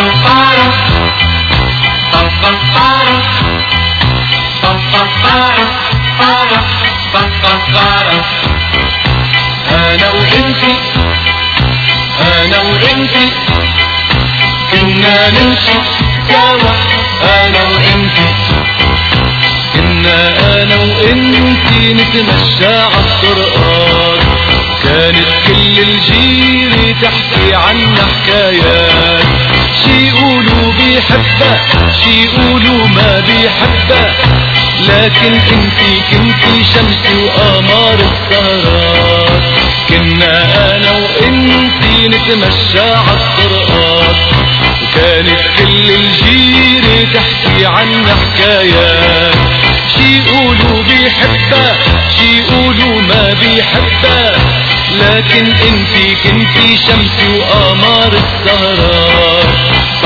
أنا وإنتي أنا وإنتي كنا نمشي سوا، أنا وإنتي كنا أنا وإنتي نتمشى عالطرقات، كانت كل الجيرة تحكي عنا حكايات، شي يقولوا بيحبها شي يقولوا ما بيحبها، لكن انتي كنتي شمسي وقمر السهرات، كنا انا وانتي نتمشى عالطرقات، وكانت كل الجيرة تحكي عنا حكايات، شي يقولوا بيحبها شي يقولوا ما بيحبها، لكن انتي كنتي شمسي وقمر السهرات.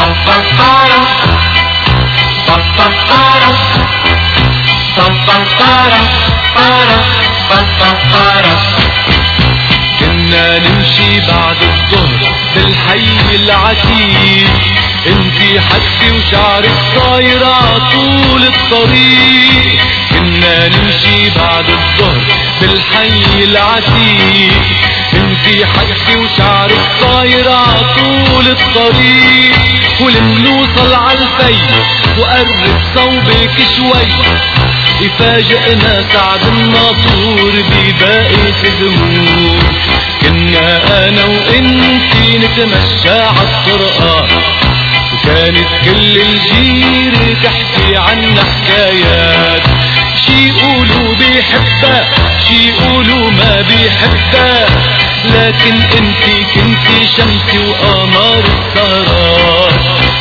كنا نمشي بعد الظهر بالحي العتيق، انتي حدي وشعرك طاير عطول الطريق، كنا نمشي بعد الظهر بالحي العتيق، انتي حدي وشعرك طاير عطول الطريق، ولمنوصل عالفي وقرب صوبك شوي، يفاجئنا سعد الناطور بباقي الدموع، كنا انا وانتي نتمشى عالطرقات، وكانت كل الجيرة تحكي عنا حكايات، شي يقولوا بيحبها شي يقولوا ما بيحبها، لكن انتي كنتي شمسي وقمر السهرات.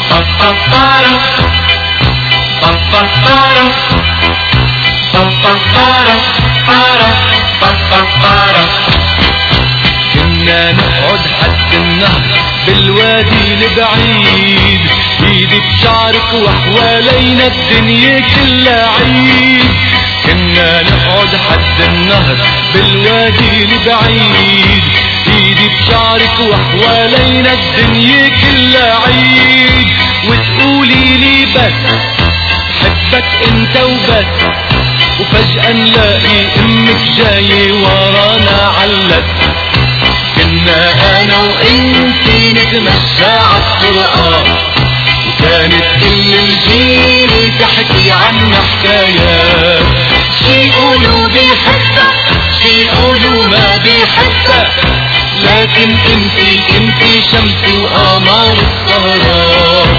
كنا نقعد حد النهر بالوادي البعيد، ايدي بشعرك وحوالينا الدنيا كلها عيد، كنا نقعد حد النهر بالوادي البعيد، ايدي بشعرك وحوالينا الدنيا كلها عيد، وتقولي لي بس حبك انت وبس، وفجأة نلاقي امك جاية ورانا علت، كنا انا وانتي نتمشى عالطرقات، وكانت كل الجيرة تحكي عنا حكايات، شي يقولوا بيحبها شي يقولوا ما بيحبها، لكن انتي كنتي شمسي وقمر السهرات.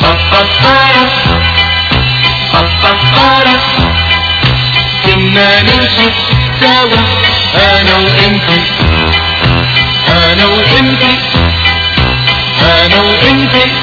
كنا نمشي سوا انا وانتي انا وانتي انا وانتي